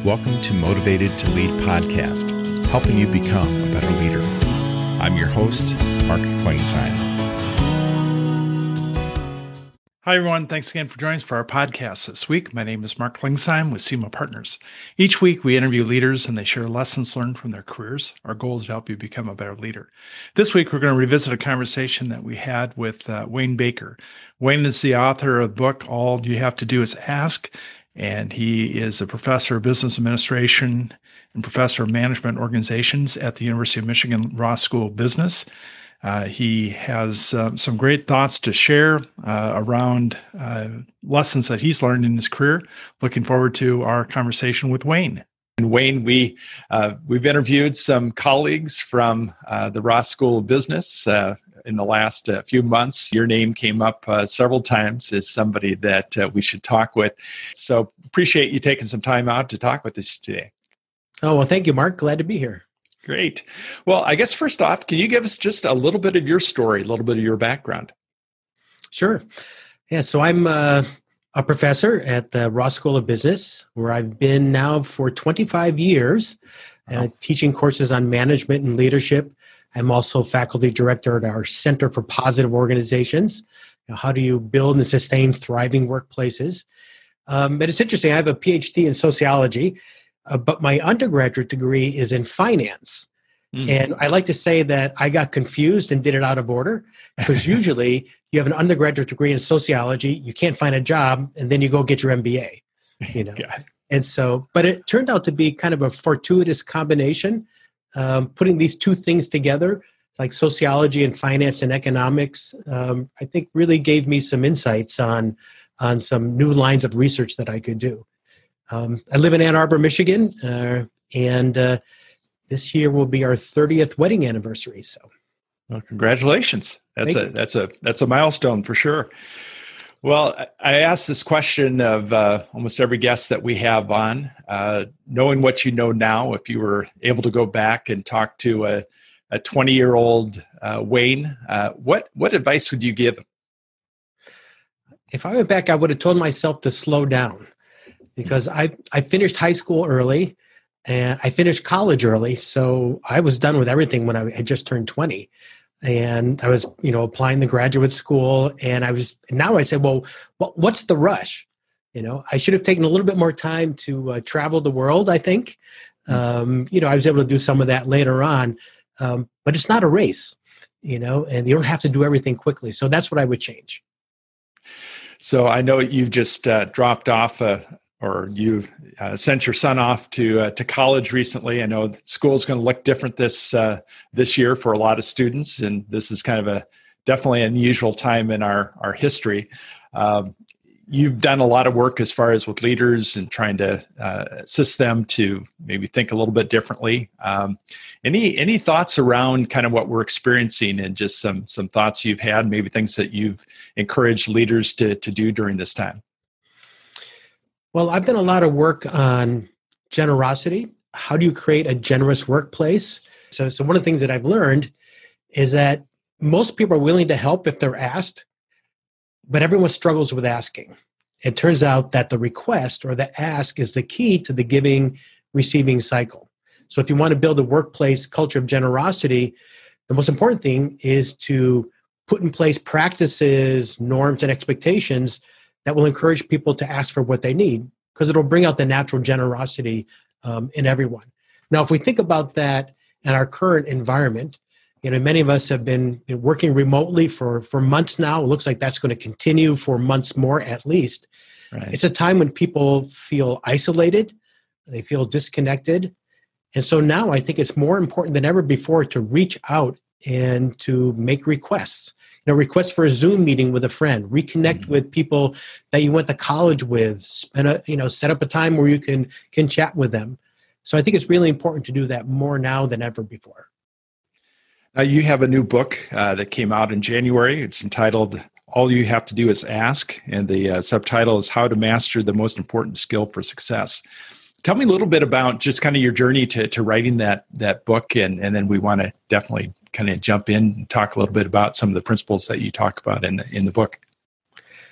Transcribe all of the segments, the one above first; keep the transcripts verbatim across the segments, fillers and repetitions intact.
Welcome to Motivated to Lead podcast, helping you become a better leader. I'm your host, Mark Klingsheim. Hi, everyone. Thanks again for joining us for our podcast this week. My name is Mark Klingsheim with SEMA Partners. Each week, we interview leaders and they share lessons learned from their careers. Our goal is to help you become a better leader. This week, we're going to revisit a conversation that we had with uh, Wayne Baker. Wayne is the author of the book, All You Have to Do Is Ask, and he is a professor of business administration and professor of management organizations at the University of Michigan Ross School of Business. Uh, he has um, some great thoughts to share uh, around uh, lessons that he's learned in his career. Looking forward to our conversation with Wayne. And Wayne, we, uh, we've interviewed some colleagues from uh, the Ross School of Business uh, in the last uh, few months. Your name came up uh, several times as somebody that uh, we should talk with. So appreciate you taking some time out to talk with us today. Oh, well, thank you, Mark. Glad to be here. Great. Well, I guess first off, can you give us just a little bit of your story, a little bit of your background? Sure. Yeah, so I'm uh, a professor at the Ross School of Business, where I've been now for twenty-five years, uh, oh. teaching courses on management and leadership. I'm also faculty director at our Center for Positive Organizations. Now, how do you build and sustain thriving workplaces? Um, but it's interesting. I have a P H D in sociology. Uh, but my undergraduate degree is in finance. Mm. And I like to say that I got confused and did it out of order, because usually you have an undergraduate degree in sociology, you can't find a job, and then you go get your M B A. You know, and so, but it turned out to be kind of a fortuitous combination, um, putting these two things together, like sociology and finance and economics. Um, I think really gave me some insights on on some new lines of research that I could do. Um, I live in Ann Arbor, Michigan, uh, and uh, this year will be our thirtieth wedding anniversary. So, well, congratulations! That's Thank a you. that's a that's a milestone for sure. Well, I asked this question of uh, almost every guest that we have on. Uh, knowing what you know now, if you were able to go back and talk to a a twenty-year-old uh, Wayne, uh, what what advice would you give him? If I went back, I would have told myself to slow down. Because I, I finished high school early and I finished college early. So I was done with everything when I had just turned twenty. And I was, you know, applying to graduate school. And I was, now I said, well, what's the rush? You know, I should have taken a little bit more time to uh, travel the world, I think. Um, you know, I was able to do some of that later on. Um, but it's not a race, you know, and you don't have to do everything quickly. So that's what I would change. So I know you've just uh, dropped off a or you uh, sent your son off to uh, to college recently. I know school is going to look different this uh, this year for a lot of students, and this is kind of a definitely an unusual time in our our history. Um, you've done a lot of work as far as with leaders and trying to uh, assist them to maybe think a little bit differently. Um, any any thoughts around kind of what we're experiencing, and just some some thoughts you've had, maybe things that you've encouraged leaders to to do during this time? Well, I've done a lot of work on generosity. How do you create a generous workplace? So, so one of the things that I've learned is that most people are willing to help if they're asked, but everyone struggles with asking. It turns out that the request or the ask is the key to the giving, receiving cycle. So if you want to build a workplace culture of generosity, the most important thing is to put in place practices, norms, and expectations that will encourage people to ask for what they need, because it'll bring out the natural generosity um, in everyone. Now, if we think about that in our current environment, you know, many of us have been you know, working remotely for, for months now. It looks like that's going to continue for months more at least. Right. It's a time when people feel isolated, they feel disconnected. And so now I think it's more important than ever before to reach out and to make requests. You know, request for a Zoom meeting with a friend, reconnect mm-hmm. with people that you went to college with, spend a, you know, set up a time where you can can chat with them. So I think it's really important to do that more now than ever before. Now you have a new book uh, that came out in January. It's entitled All You Have to Do Is Ask, and the uh, subtitle is How to Master the Most Important Skill for Success. Tell me a little bit about just kind of your journey to, to writing that that book, and, and then we want to definitely kind of jump in and talk a little bit about some of the principles that you talk about in the, in the book.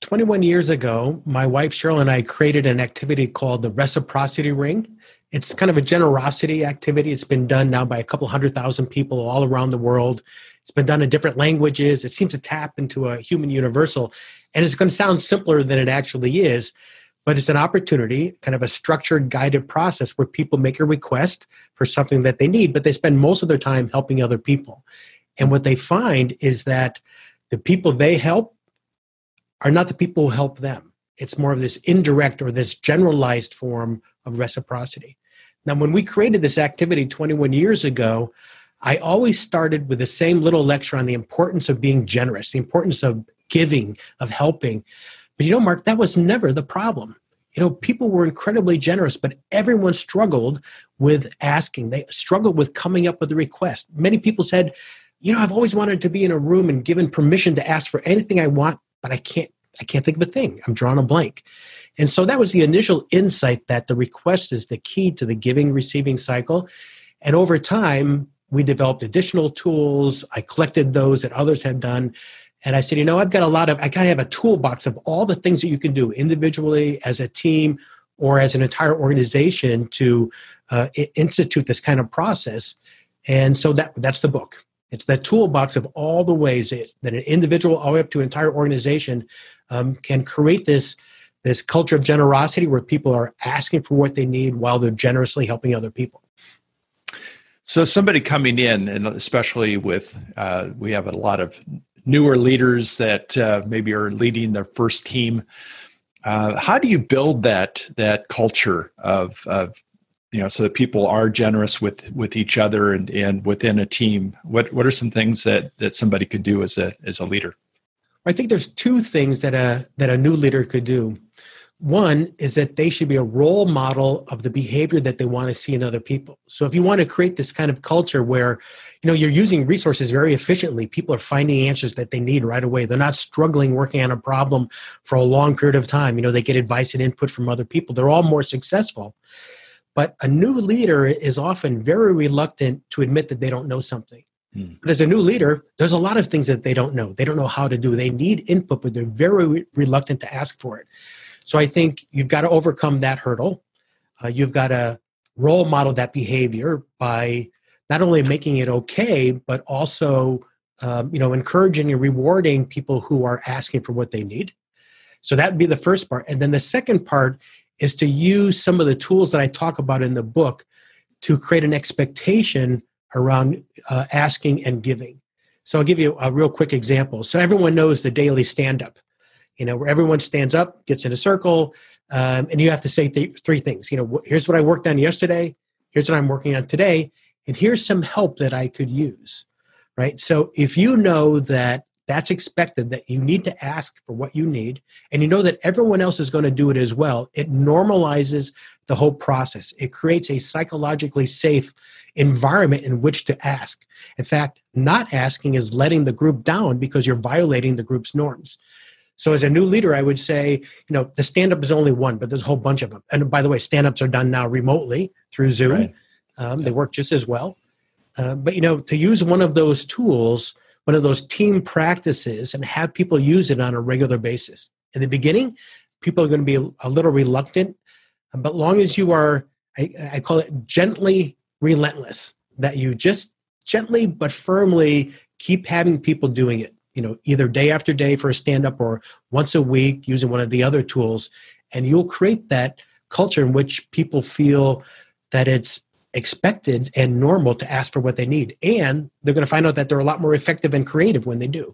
twenty-one years ago, my wife Cheryl and I created an activity called the Reciprocity Ring. It's kind of a generosity activity. It's been done now by a couple hundred thousand people all around the world. It's been done in different languages. It seems to tap into a human universal. And it's going to sound simpler than it actually is, but it's an opportunity, kind of a structured, guided process where people make a request for something that they need, but they spend most of their time helping other people. And what they find is that the people they help are not the people who help them. It's more of this indirect or this generalized form of reciprocity. Now, when we created this activity twenty-one years ago, I always started with the same little lecture on the importance of being generous, the importance of giving, of helping. But you know, Mark, that was never the problem. You know, people were incredibly generous, but everyone struggled with asking. They struggled with coming up with a request. Many people said, you know, I've always wanted to be in a room and given permission to ask for anything I want, but I can't, I can't think of a thing. I'm drawing a blank. And so that was the initial insight that the request is the key to the giving, receiving cycle. And over time, we developed additional tools. I collected those that others had done. And I said, you know, I've got a lot of, I kind of have a toolbox of all the things that you can do individually, as a team, or as an entire organization to uh, institute this kind of process. And so that that's the book. It's that toolbox of all the ways that, that an individual all the way up to an entire organization um, can create this, this culture of generosity where people are asking for what they need while they're generously helping other people. So somebody coming in, and especially with, uh, we have a lot of newer leaders that uh, maybe are leading their first team. Uh, how do you build that that culture of, of you know, so that people are generous with with each other and, and within a team? What what are some things that that somebody could do as a as a leader? I think there's two things that a that a new leader could do. One is that they should be a role model of the behavior that they want to see in other people. So if you want to create this kind of culture where, you know, you're using resources very efficiently, people are finding answers that they need right away. They're not struggling working on a problem for a long period of time. You know, they get advice and input from other people. They're all more successful. But a new leader is often very reluctant to admit that they don't know something. Hmm. But as a new leader, there's a lot of things that they don't know. They don't know how to do. They need input, but they're very re- reluctant to ask for it. So I think you've got to overcome that hurdle. Uh, you've got to role model that behavior by not only making it okay, but also um, you know, encouraging and rewarding people who are asking for what they need. So that would be the first part. And then the second part is to use some of the tools that I talk about in the book to create an expectation around uh, asking and giving. So I'll give you a real quick example. So everyone knows the daily stand-up. You know, where everyone stands up, gets in a circle, um, and you have to say th- three things. You know, here's what I worked on yesterday, here's what I'm working on today, and here's some help that I could use, right? So if you know that that's expected, that you need to ask for what you need, and you know that everyone else is going to do it as well, it normalizes the whole process. It creates a psychologically safe environment in which to ask. In fact, not asking is letting the group down because you're violating the group's norms. So as a new leader, I would say, you know, the stand-up is only one, but there's a whole bunch of them. And by the way, stand-ups are done now remotely through Zoom. Right. Um, yeah. They work just as well. Uh, but, you know, to use one of those tools, one of those team practices, and have people use it on a regular basis. In the beginning, people are going to be a little reluctant, but long as you are, I, I call it gently relentless, that you just gently but firmly keep having people doing it. You know, either day after day for a stand-up or once a week using one of the other tools. And you'll create that culture in which people feel that it's expected and normal to ask for what they need. And they're going to find out that they're a lot more effective and creative when they do.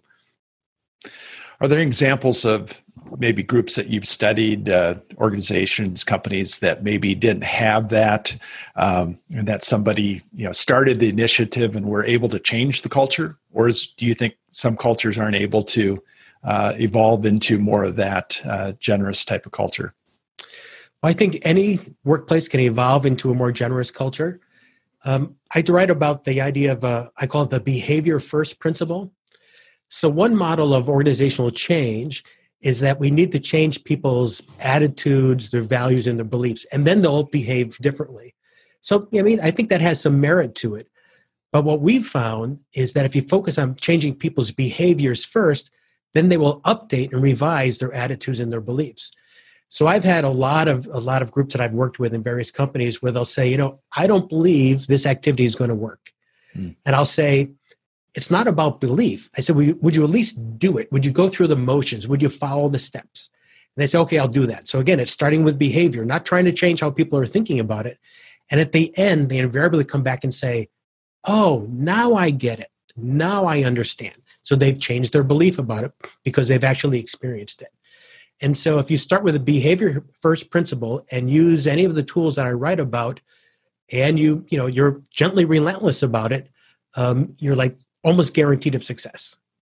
Are there examples of maybe groups that you've studied, uh, organizations, companies that maybe didn't have that, um, and that somebody, you know, started the initiative and were able to change the culture? Or is, do you think some cultures aren't able to uh, evolve into more of that uh, generous type of culture? Well, I think any workplace can evolve into a more generous culture. Um, I write about the idea of, uh, I call it the behavior first principle. So one model of organizational change is that we need to change people's attitudes, their values, and their beliefs, and then they'll behave differently. So, I mean, I think that has some merit to it. But what we've found is that if you focus on changing people's behaviors first, then they will update and revise their attitudes and their beliefs. So I've had a lot of a lot of groups that I've worked with in various companies where they'll say, you know, I don't believe this activity is going to work. Mm. And I'll say, it's not about belief. I said, would you at least do it? Would you go through the motions? Would you follow the steps? And they say, okay, I'll do that. So again, it's starting with behavior, not trying to change how people are thinking about it. And at the end, they invariably come back and say, oh, now I get it. Now I understand. So they've changed their belief about it because they've actually experienced it. And so if you start with a behavior first principle and use any of the tools that I write about, and you, you know, you're gently relentless about it, um, you're like almost guaranteed of success.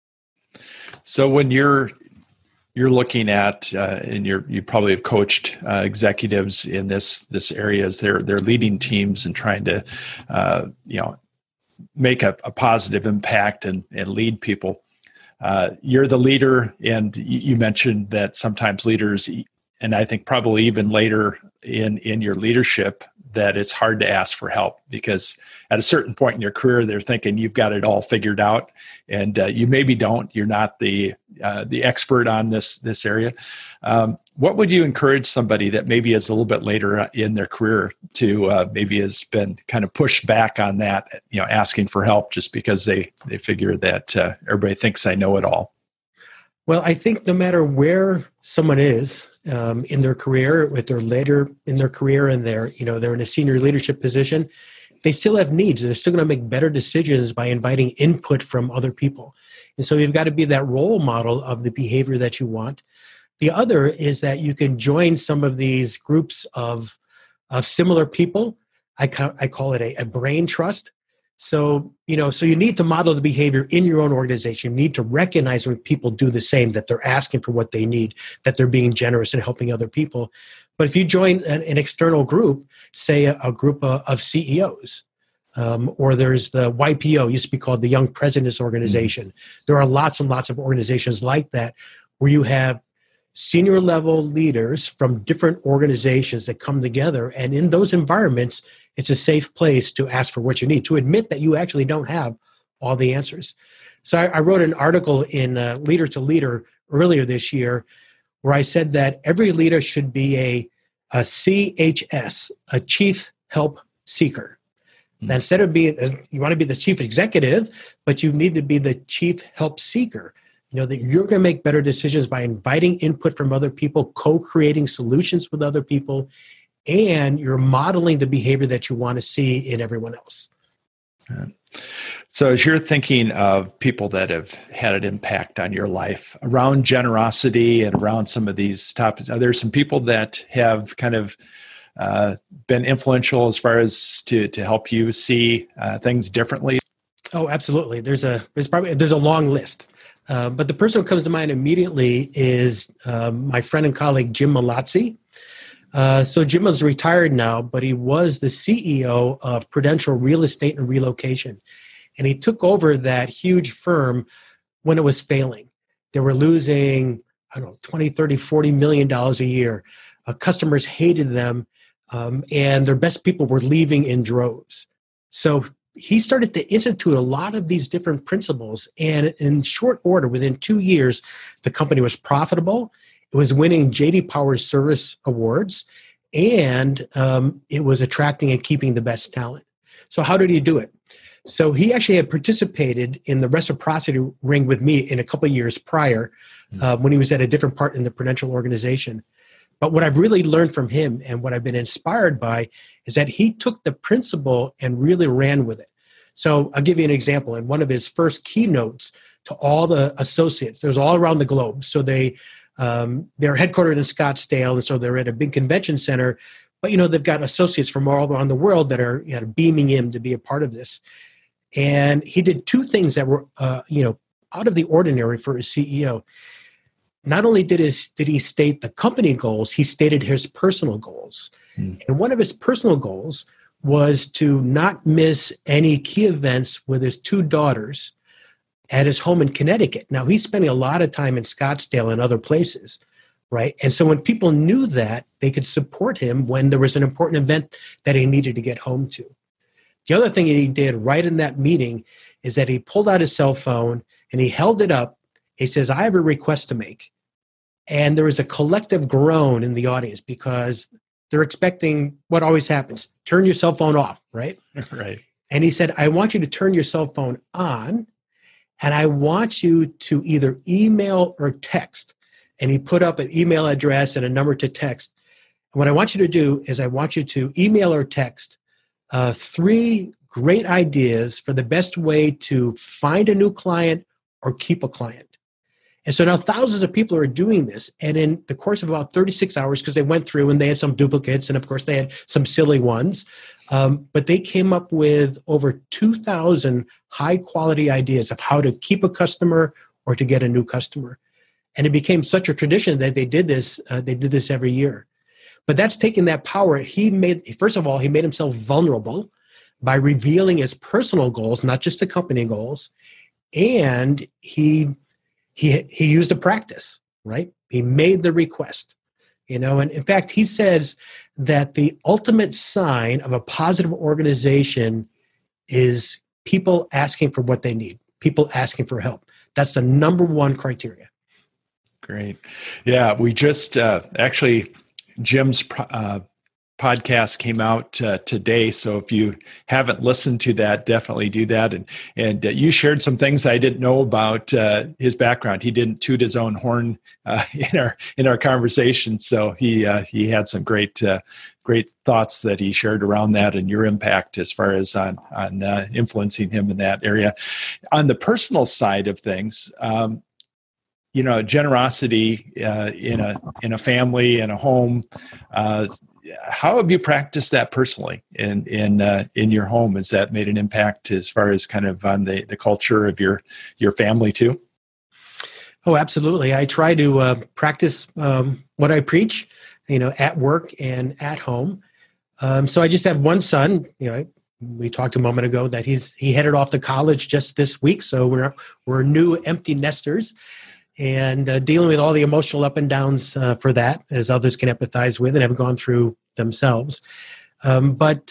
So when you're you're looking at, uh, and you're you probably have coached uh, executives in this this area as they're they're leading teams and trying to, uh, you know, make a, a positive impact and and lead people. Uh, you're the leader, and you mentioned that sometimes leaders, and I think probably even later in, in your leadership, that it's hard to ask for help because at a certain point in your career, they're thinking you've got it all figured out, and uh, you maybe don't. You're not the uh, the expert on this this area. Um, what would you encourage somebody that maybe is a little bit later in their career to uh, maybe has been kind of pushed back on that, you know, asking for help just because they they figure that uh, everybody thinks I know it all? Well, I think no matter where someone is um, in their career, if they're later in their career and they're, you know, they're in a senior leadership position, they still have needs. They're still going to make better decisions by inviting input from other people. And so you've got to be that role model of the behavior that you want. The other is that you can join some of these groups of, of similar people. I, ca- I call it a, a brain trust. So, you know, so you need to model the behavior in your own organization. You need to recognize when people do the same, that they're asking for what they need, that they're being generous and helping other people. But if you join an, an external group, say a, a group of, of C E Os, um, or there's the Y P O, used to be called the Young Presidents Organization. Mm-hmm. There are lots and lots of organizations like that where you have senior level leaders from different organizations that come together. And in those environments, it's a safe place to ask for what you need, to admit that you actually don't have all the answers. So I, I wrote an article in uh, Leader to Leader earlier this year where I said that every leader should be a, a C H S, a Chief Help Seeker. Mm-hmm. Now, instead of being, you want to be the chief executive, but you need to be the chief help seeker. You know, that you're going to make better decisions by inviting input from other people, co-creating solutions with other people, and you're modeling the behavior that you want to see in everyone else. Yeah. So as you're thinking of people that have had an impact on your life around generosity and around some of these topics, are there some people that have kind of uh, been influential as far as to, to help you see uh, things differently? Oh, absolutely. There's a there's probably there's a long list. Uh, but the person who comes to mind immediately is um, my friend and colleague, Jim Malazzi. Uh, so Jim is retired now, but he was the C E O of Prudential Real Estate and Relocation. And he took over that huge firm when it was failing. They were losing, I don't know, twenty, thirty, forty million dollars a year. Uh, customers hated them, um, and their best people were leaving in droves. So he started to institute a lot of these different principles. And in short order, within two years, the company was profitable. It was winning J D Power Service Awards, and um, it was attracting and keeping the best talent. So how did he do it? So he actually had participated in the reciprocity ring with me in a couple of years prior mm-hmm. uh, when he was at a different part in the Prudential organization. But what I've really learned from him and what I've been inspired by is that he took the principle and really ran with it. So I'll give you an example. In one of his first keynotes to all the associates, there's all around the globe. So they, um, they're headquartered in Scottsdale, and so they're at a big convention center. But, you know, they've got associates from all around the world that are, you know, beaming in to be a part of this. And he did two things that were, uh, you know, out of the ordinary for a C E O. Not only did, his, did he state the company goals, he stated his personal goals. Hmm. And one of his personal goals was to not miss any key events with his two daughters at his home in Connecticut. Now, he's spending a lot of time in Scottsdale and other places, right? And so when people knew that, they could support him when there was an important event that he needed to get home to. The other thing he did right in that meeting is that he pulled out his cell phone and he held it up He says, I have a request to make. And there is a collective groan in the audience because they're expecting what always happens. Turn your cell phone off, right? Right. And he said, I want you to turn your cell phone on, and I want you to either email or text. And he put up an email address and a number to text. And what I want you to do is I want you to email or text uh, three great ideas for the best way to find a new client or keep a client. And so now thousands of people are doing this. And in the course of about thirty-six hours, because they went through and they had some duplicates, and of course they had some silly ones, um, but they came up with over two thousand high quality ideas of how to keep a customer or to get a new customer. And it became such a tradition that they did this, uh, they did this every year. But that's taking that power. He made, first of all, he made himself vulnerable by revealing his personal goals, not just the company goals. And he He he used a practice, right? He made the request, you know, and in fact, he says that the ultimate sign of a positive organization is people asking for what they need, people asking for help. That's the number one criteria. Great. Yeah, we just uh, actually, Jim's uh, podcast came out uh, today. So if you haven't listened to that, definitely do that. And and uh, you shared some things I didn't know about uh, his background. He didn't toot his own horn uh, in our in our conversation. So he uh, he had some great uh, great thoughts that he shared around that and your impact as far as on on uh, influencing him in that area. On the personal side of things. Um, you know, generosity uh, in a in a family, in a home. Uh, how have you practiced that personally in in uh, in your home? Has that made an impact as far as kind of on the, the culture of your your family too? Oh, absolutely. I try to uh, practice um, what I preach, you know, at work and at home. Um, so I just have one son. You know, we talked a moment ago that he's he headed off to college just this week. So we're we're new empty nesters. And uh, dealing with all the emotional up and downs uh, for that, as others can empathize with and have gone through themselves. Um, but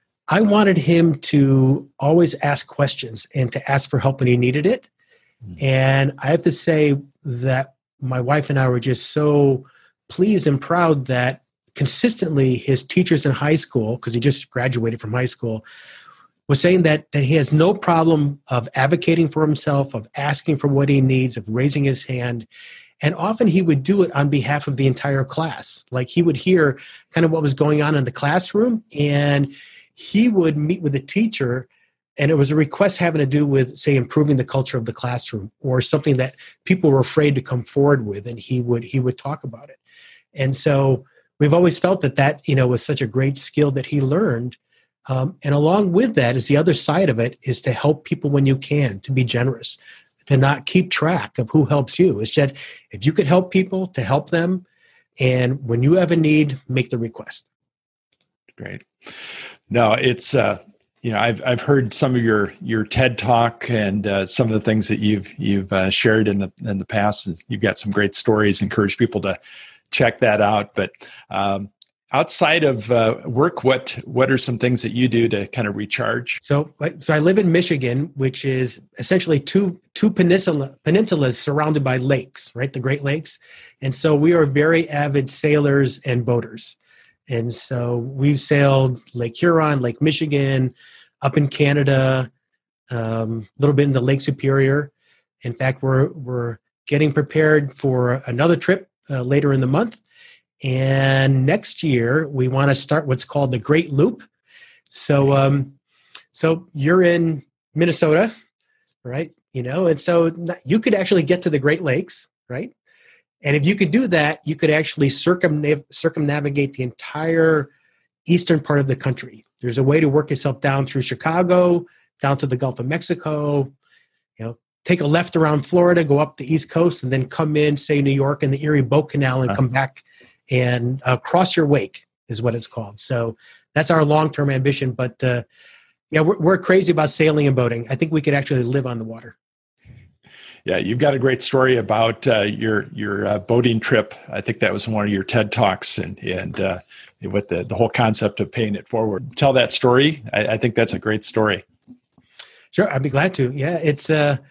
I wanted him to always ask questions and to ask for help when he needed it. Mm-hmm. And I have to say that my wife and I were just so pleased and proud that consistently his teachers in high school, because he just graduated from high school, was saying that that he has no problem of advocating for himself, of asking for what he needs, of raising his hand. And often he would do it on behalf of the entire class. Like he would hear kind of what was going on in the classroom, and he would meet with the teacher, and it was a request having to do with, say, improving the culture of the classroom or something that people were afraid to come forward with, and he would he would talk about it. And so we've always felt that that, you know, was such a great skill that he learned. Um, and along with that is the other side of it is to help people when you can, to be generous, to not keep track of who helps you. It's that if you could help people, to help them. And when you have a need, make the request. Great. No, it's, uh, you know, I've I've heard some of your your TED Talk and uh, some of the things that you've you've uh, shared in the in the past. You've got some great stories. Encourage people to check that out. But um, outside of uh, work, what what are some things that you do to kind of recharge? So, so I live in Michigan, which is essentially two two peninsula, peninsulas surrounded by lakes, right? The Great Lakes. And so we are very avid sailors and boaters. And so we've sailed Lake Huron, Lake Michigan, up in Canada, um, a little bit into Lake Superior. In fact, we're we're getting prepared for another trip uh, later in the month. And next year, we want to start what's called the Great Loop. So, um, so you're in Minnesota, right? You know, and so you could actually get to the Great Lakes, right? And if you could do that, you could actually circumnav- circumnavigate the entire eastern part of the country. There's a way to work yourself down through Chicago, down to the Gulf of Mexico, you know, take a left around Florida, go up the East Coast, and then come in, say, New York and the Erie Boat Canal and come back and uh, cross your wake is what it's called. So that's our long-term ambition. But uh, yeah, we're, we're crazy about sailing and boating. I think we could actually live on the water. Yeah, you've got a great story about uh, your your uh, boating trip. I think that was one of your TED Talks, and and uh, with the, the whole concept of paying it forward. Tell that story. I, I think that's a great story. Sure, I'd be glad to. Yeah, it's uh,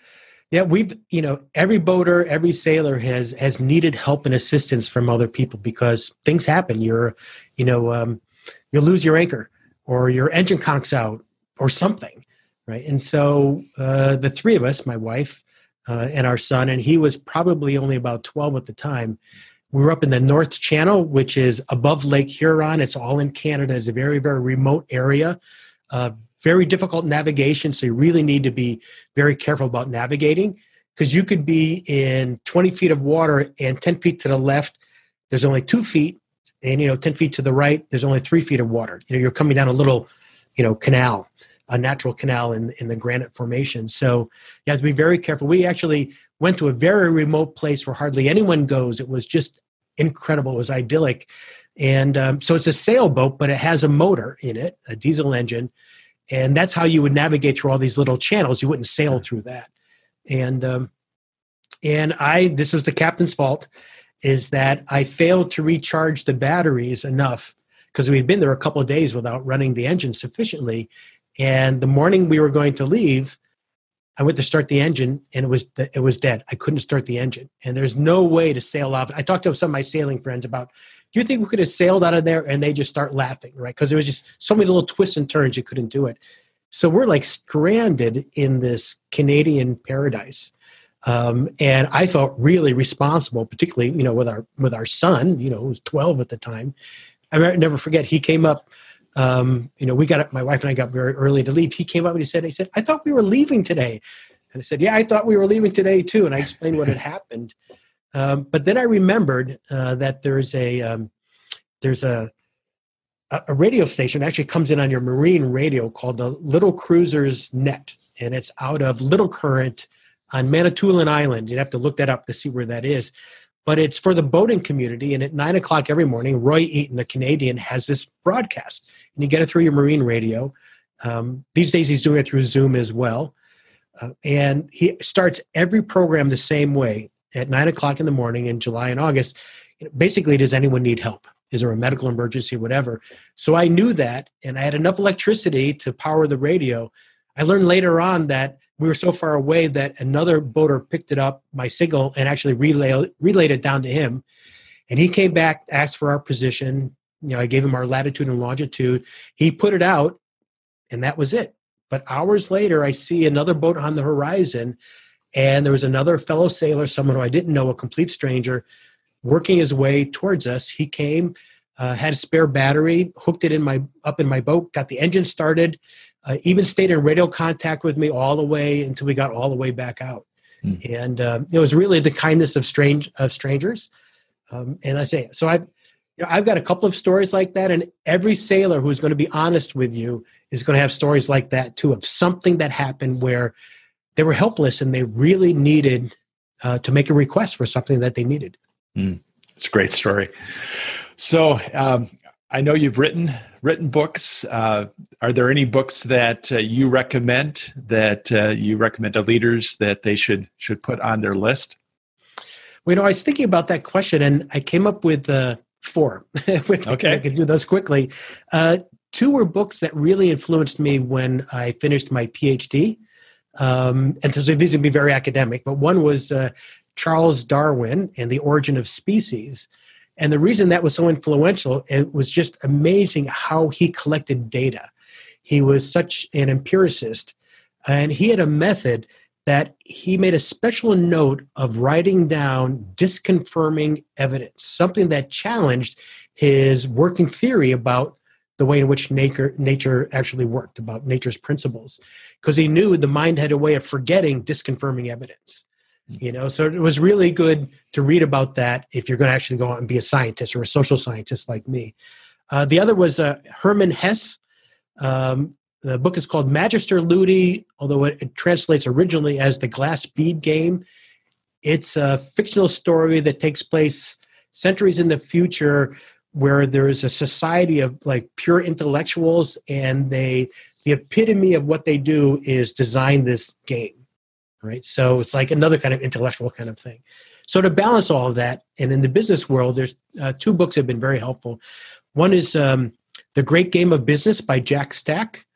Yeah, we've, you know, every boater, every sailor has has needed help and assistance from other people because things happen. You're, you know, um, you'll lose your anchor or your engine conks out or something, right? And so uh, the three of us, my wife uh, and our son, and he was probably only about twelve at the time, we were up in the North Channel, which is above Lake Huron. It's all in Canada. It's a very, very remote area. Uh, very difficult navigation, so you really need to be very careful about navigating because you could be in twenty feet of water and ten feet to the left, there's only two feet, and, you know, ten feet to the right, there's only three feet of water. You know, you're coming down a little, you know, canal, a natural canal in, in the granite formation. So you have to be very careful. We actually went to a very remote place where hardly anyone goes. It was just incredible. It was idyllic. And um, so it's a sailboat, but it has a motor in it, a diesel engine. And that's how you would navigate through all these little channels. You wouldn't sail through that. And um, and I, this was the captain's fault, is that I failed to recharge the batteries enough because we'd been there a couple of days without running the engine sufficiently. And the morning we were going to leave, I went to start the engine and it was it was dead. I couldn't start the engine. And there's no way to sail off. I talked to some of my sailing friends about, do you think we could have sailed out of there? And they just start laughing, right? Because there was just so many little twists and turns, you couldn't do it. So we're like stranded in this Canadian paradise. Um, and I felt really responsible, particularly, you know, with our with our son, you know, who was twelve at the time. I never forget, he came up, um, you know, we got up, my wife and I got very early to leave. He came up and he said, he said, I thought we were leaving today. And I said, yeah, I thought we were leaving today too. And I explained what had happened. Um, but then I remembered uh, that there's a um, there's a a radio station actually comes in on your marine radio called the Little Cruisers Net, and it's out of Little Current on Manitoulin Island. You'd have to look that up to see where that is. But it's for the boating community, and at nine o'clock every morning, Roy Eaton, the Canadian, has this broadcast, and you get it through your marine radio. Um, these days he's doing it through Zoom as well. Uh, and he starts every program the same way. At nine o'clock in the morning in July and August, basically, does anyone need help? Is there a medical emergency, whatever? So I knew that, and I had enough electricity to power the radio. I learned later on that we were so far away that another boater picked it up, my signal, and actually relay, relayed it down to him. And he came back, asked for our position. You know, I gave him our latitude and longitude. He put it out, and that was it. But hours later, I see another boat on the horizon. And there was another fellow sailor, someone who I didn't know, a complete stranger, working his way towards us. He came, uh, had a spare battery, hooked it in my up in my boat, got the engine started, uh, even stayed in radio contact with me all the way until we got all the way back out. Mm. And uh, it was really the kindness of strange of strangers. Um, and I say, so I've you know, I've got a couple of stories like that, and every sailor who's going to be honest with you is going to have stories like that too, of something that happened where they were helpless and they really needed uh, to make a request for something that they needed. Mm, it's a great story. So um, I know you've written written books. Uh, are there any books that uh, you recommend that uh, you recommend to leaders that they should should put on their list? Well, you know, I was thinking about that question, and I came up with uh, four. Okay, I could do those quickly. Uh, two were books that really influenced me when I finished my PhD. Um, and so these would be very academic, but one was uh, Charles Darwin and the Origin of Species. And the reason that was so influential, it was just amazing how he collected data. He was such an empiricist, and he had a method that he made a special note of writing down disconfirming evidence, something that challenged his working theory about the way in which nature, nature actually worked, about nature's principles, because he knew the mind had a way of forgetting disconfirming evidence. You know, so it was really good to read about that if you're going to actually go out and be a scientist or a social scientist like me. Uh, the other was uh, Hermann Hesse. Um, the book is called Magister Ludi, although it, it translates originally as The Glass Bead Game. It's a fictional story that takes place centuries in the future, where there is a society of like pure intellectuals, and they the epitome of what they do is design this game, right? So it's like another kind of intellectual kind of thing. So to balance all of that, and in the business world, there's uh, two books that have been very helpful. One is um, The Great Game of Business by Jack Stack.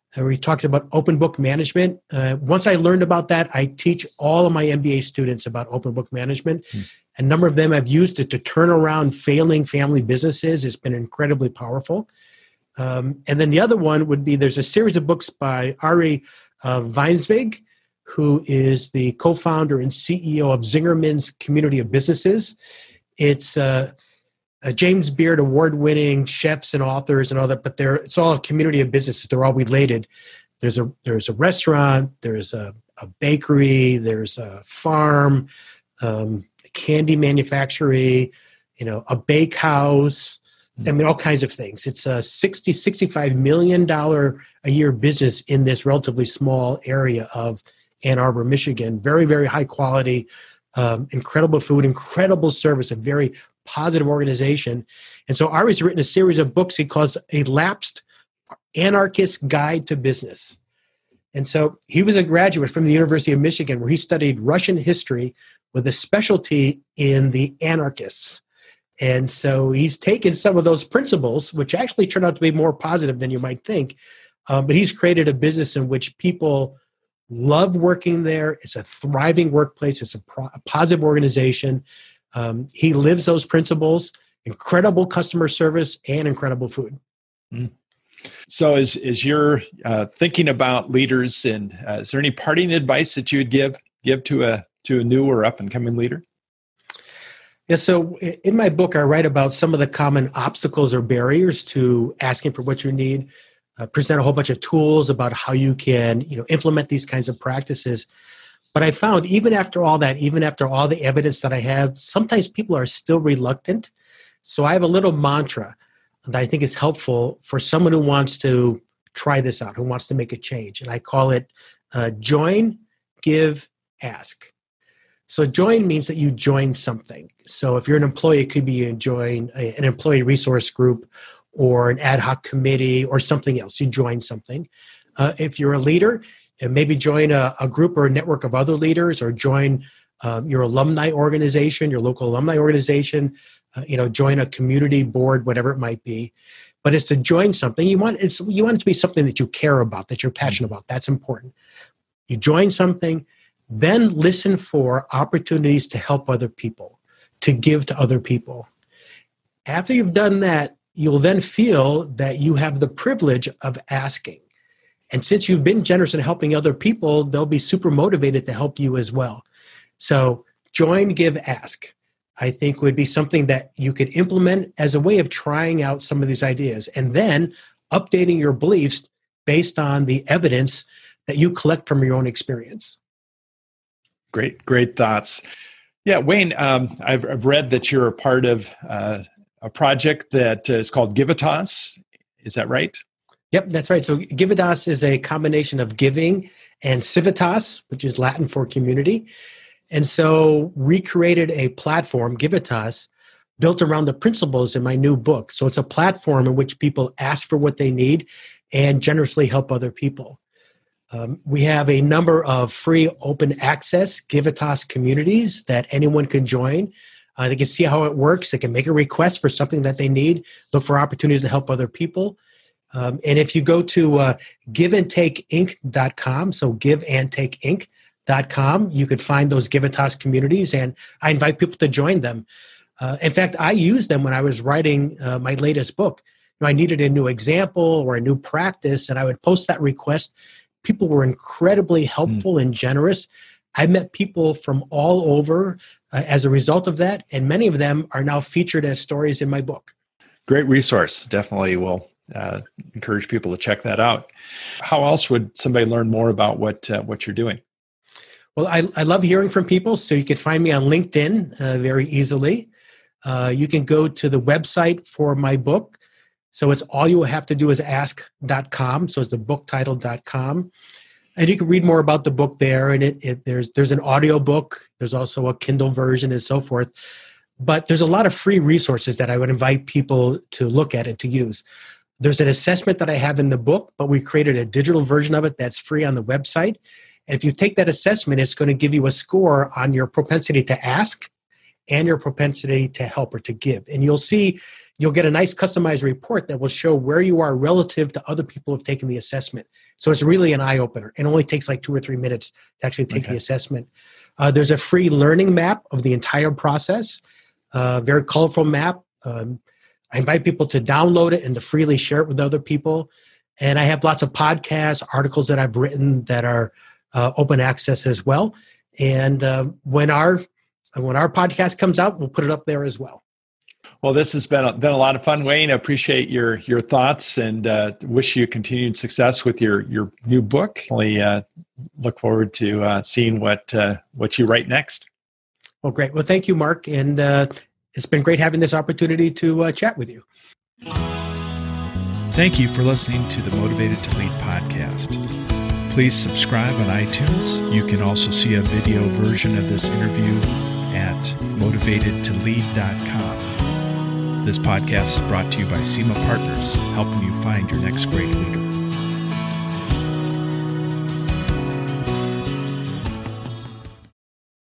where he talks about open book management. Uh, once I learned about that, I teach all of my M B A students about open book management. Hmm. A number of them have used it to turn around failing family businesses. It's been incredibly powerful. Um, and then the other one would be, there's a series of books by Ari uh, Weinswig, who is the co-founder and C E O of Zingerman's Community of Businesses. It's uh, a James Beard award-winning chefs and authors and all that, but they're, it's all a community of businesses. They're all related. There's a there's a restaurant, there's a, a bakery, there's a farm, um, a candy manufactory, you know, a bakehouse. I mean, all kinds of things. It's a sixty, sixty-five million dollars a year business in this relatively small area of Ann Arbor, Michigan. Very, very high quality, um, incredible food, incredible service, a very positive organization. And so Ari's written a series of books he calls A Lapsed Anarchist Guide to Business. And so he was a graduate from the University of Michigan, where he studied Russian history with a specialty in the anarchists. And so he's taken some of those principles, which actually turned out to be more positive than you might think, um, but he's created a business in which people love working there. It's a thriving workplace. It's a, pro- a positive organization. Um, he lives those principles, incredible customer service, and incredible food. Mm. So as, as you're uh, thinking about leaders, and uh, is there any parting advice that you would give give to a to a new or up-and-coming leader? Yeah, so in my book, I write about some of the common obstacles or barriers to asking for what you need, uh, present a whole bunch of tools about how you can, you know, implement these kinds of practices. But I found even after all that, even after all the evidence that I have, sometimes people are still reluctant. So I have a little mantra that I think is helpful for someone who wants to try this out, who wants to make a change. And I call it uh, join, give, ask. So join means that you join something. So if you're an employee, it could be you join a, an employee resource group or an ad hoc committee or something else. You join something. Uh, if you're a leader, maybe join a, a group or a network of other leaders, or join um, your alumni organization, your local alumni organization, uh, you know, join a community board, whatever it might be. But it's to join something. You want, it's, you want it to be something that you care about, that you're passionate about. That's important. You join something. Then listen for opportunities to help other people, to give to other people. After you've done that, you'll then feel that you have the privilege of asking. And since you've been generous in helping other people, they'll be super motivated to help you as well. So join, give, ask, I think would be something that you could implement as a way of trying out some of these ideas, and then updating your beliefs based on the evidence that you collect from your own experience. Great, great thoughts. Yeah, Wayne, um, I've, I've read that you're a part of uh, a project that is called Givitas. Is that right? Yep, that's right. So Givitas is a combination of giving and civitas, which is Latin for community. And so we created a platform, Givitas, built around the principles in my new book. So it's a platform in which people ask for what they need and generously help other people. Um, we have a number of free open access Givitas communities that anyone can join. Uh, they can see how it works. They can make a request for something that they need, look for opportunities to help other people. Um, and if you go to uh, give and take inc dot com, so give and take inc dot com, you could find those Givitas communities, and I invite people to join them. Uh, in fact, I used them when I was writing uh, my latest book. You know, I needed a new example or a new practice, and I would post that request. People were incredibly helpful mm. and generous. I met people from all over uh, as a result of that, and many of them are now featured as stories in my book. Great resource. Definitely will uh, encourage people to check that out. How else would somebody learn more about what uh, what you're doing? Well, I, I love hearing from people, so you can find me on LinkedIn uh, very easily. Uh, you can go to the website for my book. So it's all you have to do is ask dot com. So it's the book title dot com. And you can read more about the book there. And it, it there's there's an audio book. There's also a Kindle version and so forth. But there's a lot of free resources that I would invite people to look at and to use. There's an assessment that I have in the book, but we created a digital version of it that's free on the website. And if you take that assessment, it's going to give you a score on your propensity to ask and your propensity to help or to give. And you'll see, you'll get a nice customized report that will show where you are relative to other people who have taken the assessment. So it's really an eye-opener. It only takes like two or three minutes to actually take okay. the assessment. Uh, there's a free learning map of the entire process, a uh, very colorful map. Um, I invite people to download it and to freely share it with other people. And I have lots of podcasts, articles that I've written that are uh, open access as well. And uh, when our when our podcast comes out, we'll put it up there as well. Well, this has been a, been a lot of fun, Wayne. I appreciate your your thoughts and uh, wish you continued success with your your new book. I uh, look forward to uh, seeing what uh, what you write next. Well, great. Well, thank you, Mark. And uh, it's been great having this opportunity to uh, chat with you. Thank you for listening to the Motivated to Lead podcast. Please subscribe on iTunes. You can also see a video version of this interview at motivated to lead dot com. This podcast is brought to you by SEMA Partners, helping you find your next great leader.